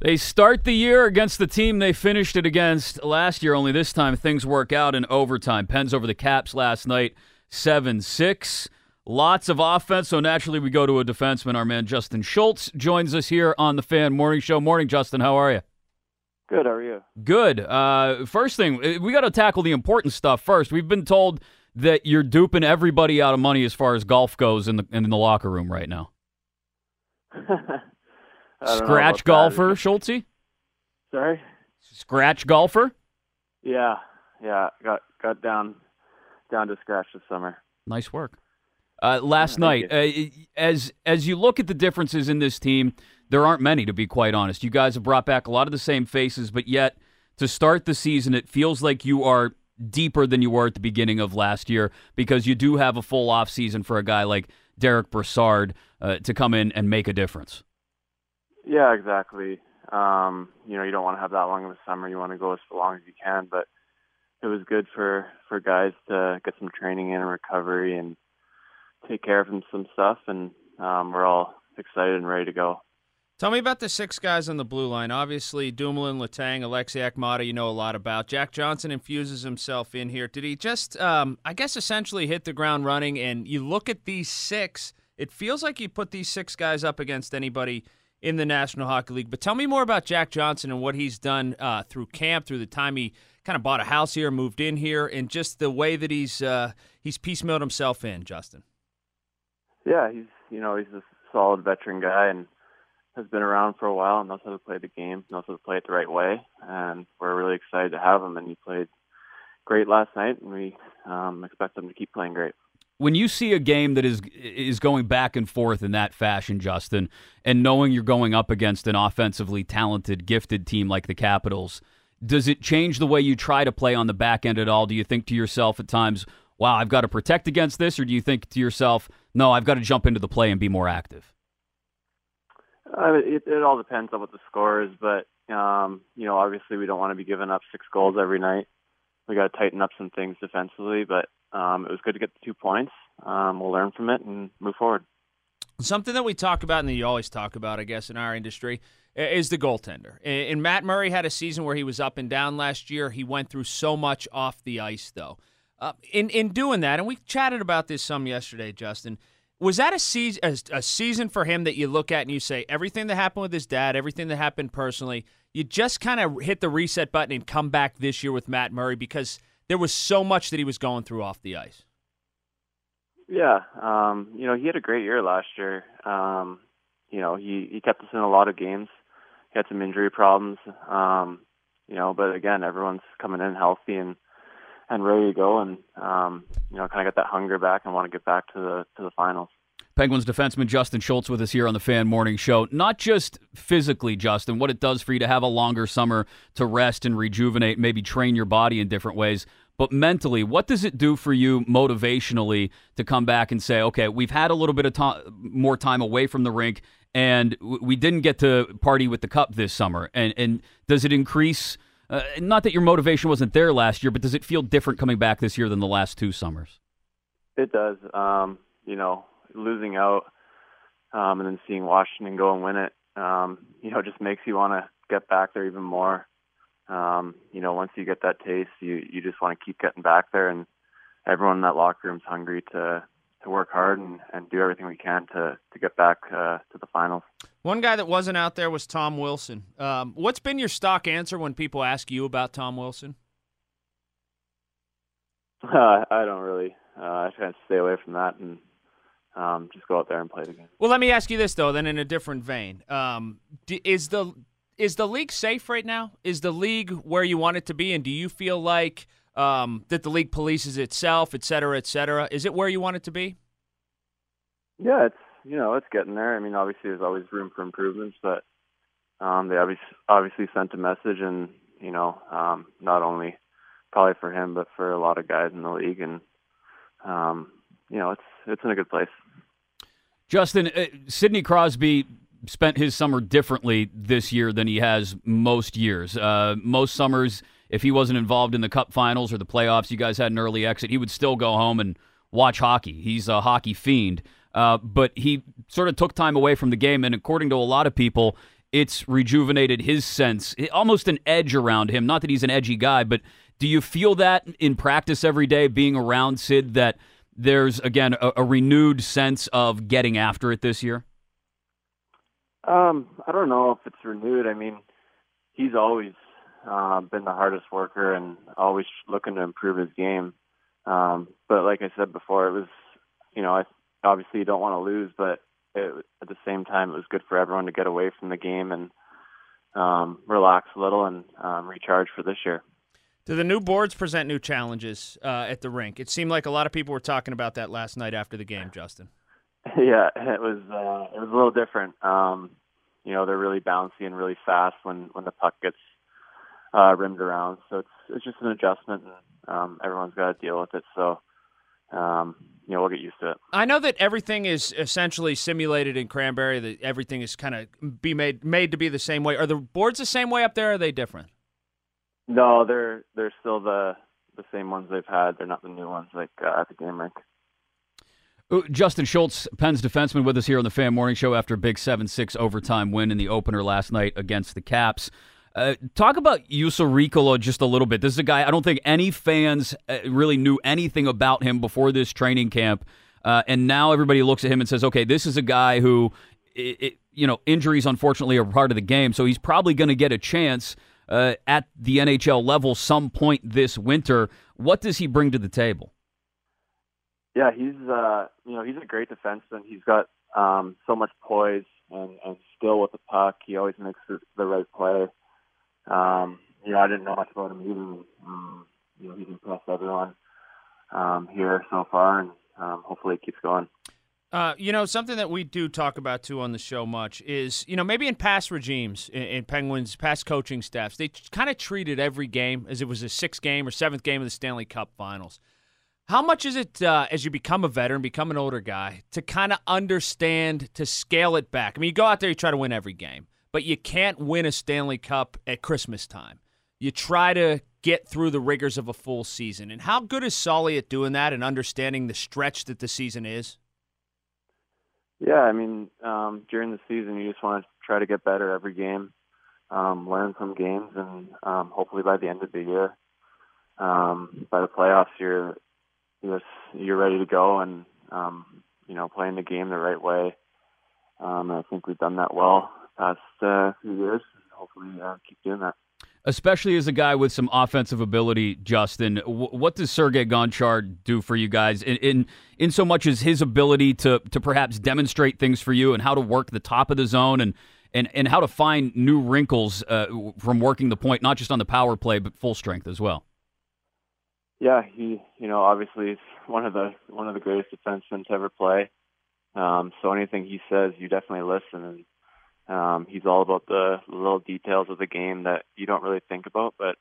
They start the year against the team they finished it against last year, only this time things work out in overtime. Pens over the Caps last night, 7-6. Lots of offense, so naturally we go to a defenseman. Our man Justin Schultz joins us here on the Fan Morning Show. Morning, Justin. How are you? Good. How are you? Good. First thing, we got to tackle the important stuff first. We've been told that you're duping everybody out of money as far as golf goes in the locker room right now. Scratch golfer, Schultzy? Sorry? Scratch golfer? Yeah. Got down to scratch this summer. Nice work. Last night, as you look at the differences in this team, there aren't many, to be quite honest. You guys have brought back a lot of the same faces, but yet to start the season, it feels like you are deeper than you were at the beginning of last year because you do have a full off season for a guy like Derek Brassard to come in and make a difference. Yeah, exactly. You don't want to have that long of a summer. You want to go as long as you can, but it was good for guys to get some training in and recovery and take care of some stuff, and we're all excited and ready to go. Tell me about the six guys on the blue line. Obviously, Dumoulin, Letang, Alexiak, Mata, you know a lot about. Jack Johnson infuses himself in here. Did he just, essentially hit the ground running? And you look at these six, it feels like you put these six guys up against anybody in the National Hockey League. But tell me more about Jack Johnson and what he's done through camp, through the time he kind of bought a house here, moved in here, and just the way that he's piecemealed himself in, Justin. Yeah, he's a solid veteran guy and has been around for a while and knows how to play the game, knows how to play it the right way, and we're really excited to have him. And he played great last night, and we expect him to keep playing great. When you see a game that is going back and forth in that fashion, Justin, and knowing you're going up against an offensively talented, gifted team like the Capitals, does it change the way you try to play on the back end at all? Do you think to yourself at times, wow, I've got to protect against this? Or do you think to yourself, no, I've got to jump into the play and be more active? It all depends on what the score is, but, obviously we don't want to be giving up 6 goals every night. We got to tighten up some things defensively, but it was good to get the 2 points. We'll learn from it and move forward. Something that we talk about and that you always talk about, I guess, in our industry is the goaltender. And Matt Murray had a season where he was up and down last year. He went through so much off the ice, though. In doing that, and we chatted about this some yesterday, Justin, was that a season for him that you look at and you say, everything that happened with his dad, everything that happened personally, you just kind of hit the reset button and come back this year with Matt Murray because there was so much that he was going through off the ice? Yeah, he had a great year last year. He kept us in a lot of games. He had some injury problems, but again, everyone's coming in healthy and ready to go, and kind of get that hunger back and want to get back to the finals. Penguins defenseman Justin Schultz with us here on the Fan Morning Show. Not just physically, Justin, what it does for you to have a longer summer to rest and rejuvenate, maybe train your body in different ways, but mentally, what does it do for you motivationally to come back and say, okay, we've had a little bit of more time away from the rink, and we didn't get to party with the cup this summer, and does it increase, not that your motivation wasn't there last year, but does it feel different coming back this year than the last 2 summers? It does. Losing out and then seeing Washington go and win it, just makes you want to get back there even more. Once you get that taste, you just want to keep getting back there, and everyone in that locker room's hungry to work hard and do everything we can to get back to the finals. One guy that wasn't out there was Tom Wilson. What's been your stock answer when people ask you about Tom Wilson? I don't really. I try to stay away from that and just go out there and play the game. Well, let me ask you this, though, then in a different vein. Is the league safe right now? Is the league where you want it to be? And do you feel like that the league polices itself, et cetera, et cetera? Is it where you want it to be? Yeah, it's getting there. I mean, obviously there's always room for improvements, but they obviously sent a message, and not only probably for him, but for a lot of guys in the league, and it's in a good place. Justin, Sidney Crosby spent his summer differently this year than he has most years. Most summers, if he wasn't involved in the Cup Finals or the playoffs, you guys had an early exit, he would still go home and watch hockey. He's a hockey fiend. But he sort of took time away from the game, and according to a lot of people, it's rejuvenated his sense, almost an edge around him. Not that he's an edgy guy, but do you feel that in practice every day, being around Sid, that there's, again, a renewed sense of getting after it this year? I don't know if it's renewed. I mean, he's always been the hardest worker and always looking to improve his game. But like I said before, it was, obviously you don't want to lose, but at the same time, it was good for everyone to get away from the game and relax a little and recharge for this year. Do the new boards present new challenges at the rink? It seemed like a lot of people were talking about that last night after the game, Justin. Yeah, it was a little different. They're really bouncy and really fast when the puck gets rimmed around. So it's just an adjustment, and everyone's got to deal with it. So we'll get used to it. I know that everything is essentially simulated in Cranberry. That everything is kind of made to be the same way. Are the boards the same way up there? Or are they different? No, they're still the same ones they've had. They're not the new ones like at the game rink. Justin Schultz, Penn's defenseman, with us here on the Fan Morning Show after a big 7-6 overtime win in the opener last night against the Caps. Talk about Juuso Riikola just a little bit. This is a guy I don't think any fans really knew anything about him before this training camp, and now everybody looks at him and says, okay, this is a guy who, injuries unfortunately are part of the game, so he's probably going to get a chance at the NHL level some point this winter. What does he bring to the table? Yeah, he's a great defenseman. He's got so much poise and skill with the puck. He always makes the right play. I didn't know much about him either. He's impressed everyone here so far, and hopefully it keeps going. Something that we do talk about, too, on the show much is, maybe in past regimes, in Penguins, past coaching staffs, they kind of treated every game as it was a sixth game or seventh game of the Stanley Cup Finals. How much is it, as you become a veteran, become an older guy, to kind of understand, to scale it back? I mean, you go out there, you try to win every game, but you can't win a Stanley Cup at Christmas time. You try to get through the rigors of a full season. And how good is Sully at doing that and understanding the stretch that the season is? Yeah, I mean, during the season, you just want to try to get better every game, learn some games, and hopefully by the end of the year, by the playoffs, you're ready to go and, playing the game the right way. I think we've done that well the past few years, and hopefully keep doing that. Especially as a guy with some offensive ability, Justin, what does Sergei Gonchar do for you guys in so much as his ability to perhaps demonstrate things for you and how to work the top of the zone and how to find new wrinkles from working the point, not just on the power play, but full strength as well? Yeah, he, obviously is one of the greatest defensemen to ever play. So anything he says, you definitely listen. And he's all about the little details of the game that you don't really think about, but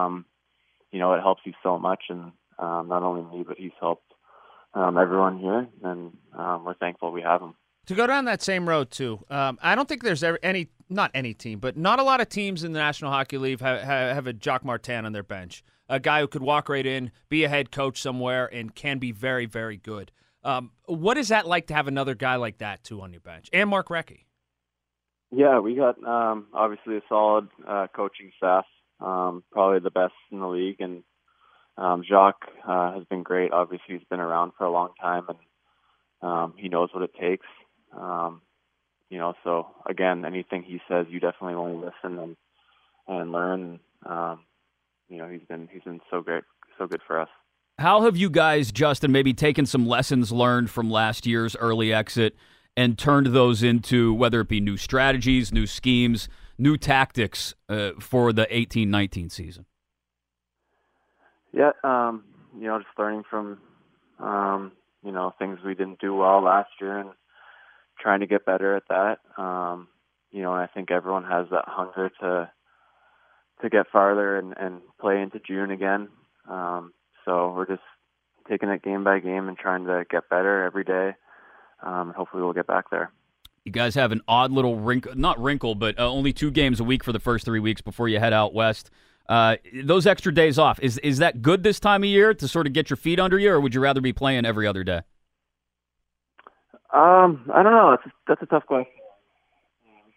it helps you so much. And not only me, but he's helped everyone here, and we're thankful we have him. To go down that same road too, I don't think there's ever not any team, but not a lot of teams in the National Hockey League have a Jacques Martin on their bench. A guy who could walk right in, be a head coach somewhere, and can be very, very good. What is that like to have another guy like that, too, on your bench? And Mark Recchi. Yeah, we got obviously a solid coaching staff, probably the best in the league. And Jacques has been great. Obviously, he's been around for a long time, and he knows what it takes. So, again, anything he says, you definitely want to listen and learn. He's been so great, so good for us. How have you guys, Justin, maybe taken some lessons learned from last year's early exit and turned those into, whether it be new strategies, new schemes, new tactics for the 18-19 season? Yeah, just learning from, things we didn't do well last year and trying to get better at that. And I think everyone has that hunger to get farther and play into June again. So we're just taking it game by game and trying to get better every day. Hopefully we'll get back there. You guys have an odd little not wrinkle, but only 2 games a week for the first 3 weeks before you head out west. Those extra days off, is that good this time of year to sort of get your feet under you, or would you rather be playing every other day? I don't know. That's a tough question.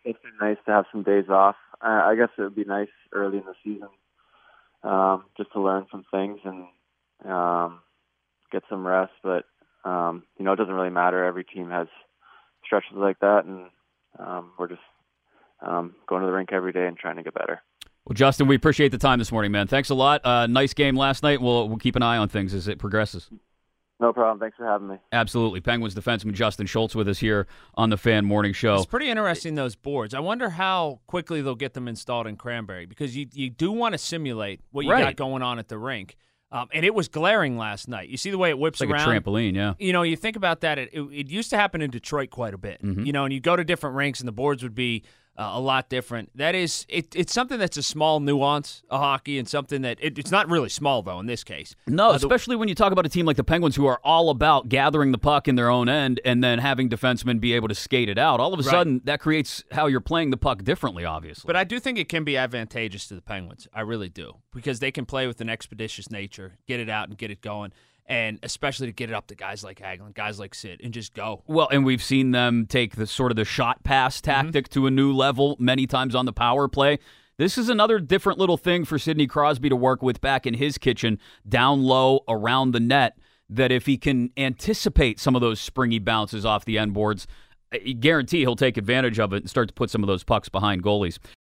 it's been nice to have some days off. I guess it would be nice early in the season just to learn some things and get some rest. But, it doesn't really matter. Every team has stretches like that, and we're just going to the rink every day and trying to get better. Well, Justin, we appreciate the time this morning, man. Thanks a lot. Nice game last night. We'll keep an eye on things as it progresses. No problem. Thanks for having me. Absolutely. Penguins defenseman Justin Schultz with us here on the Fan Morning Show. It's pretty interesting, those boards. I wonder how quickly they'll get them installed in Cranberry, because you do want to simulate what you got going on at the rink. And it was glaring last night. You see the way it whips like around? Like a trampoline, yeah. You think about that. It used to happen in Detroit quite a bit. Mm-hmm. And you go to different rinks and the boards would be a lot different. That is, it's something that's a small nuance of hockey, and something that it's not really small, though, in this case. No, especially when you talk about a team like the Penguins, who are all about gathering the puck in their own end and then having defensemen be able to skate it out. All of a sudden, that creates how you're playing the puck differently, obviously. But I do think it can be advantageous to the Penguins. I really do, because they can play with an expeditious nature, get it out and get it going. And especially to get it up to guys like Hagelin, guys like Sid, and just go. Well, and we've seen them take the sort of the shot pass tactic to a new level many times on the power play. This is another different little thing for Sidney Crosby to work with back in his kitchen, down low, around the net, that if he can anticipate some of those springy bounces off the end boards, I guarantee he'll take advantage of it and start to put some of those pucks behind goalies.